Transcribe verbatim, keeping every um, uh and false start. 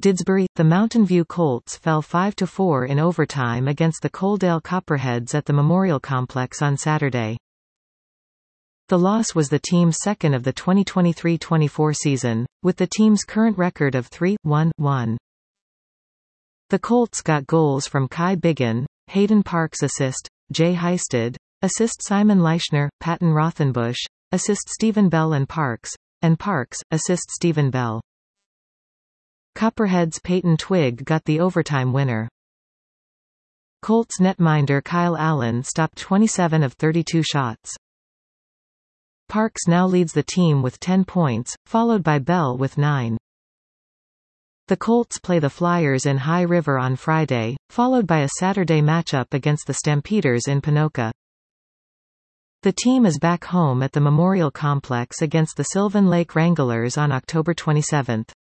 Didsbury, the Mountain View Colts fell five to four in overtime against the Coaldale Copperheads at the Memorial Complex on Saturday. The loss was the team's second of the twenty twenty-three twenty-four season, with the team's current record of three one one. The Colts got goals from Kai Biggin, Hayden Parks assist, Jay Heisted, assist Simon Leichner, Patton Rothenbush, assist Stephen Bell and Parks, and Parks, assist Stephen Bell. Copperhead's Peyton Twigg got the overtime winner. Colts netminder Kyle Allen stopped twenty-seven of thirty-two shots. Parks now leads the team with ten points, followed by Bell with nine. The Colts play the Flyers in High River on Friday, followed by a Saturday matchup against the Stampeders in Ponoka. The team is back home at the Memorial Complex against the Sylvan Lake Wranglers on October twenty-seventh.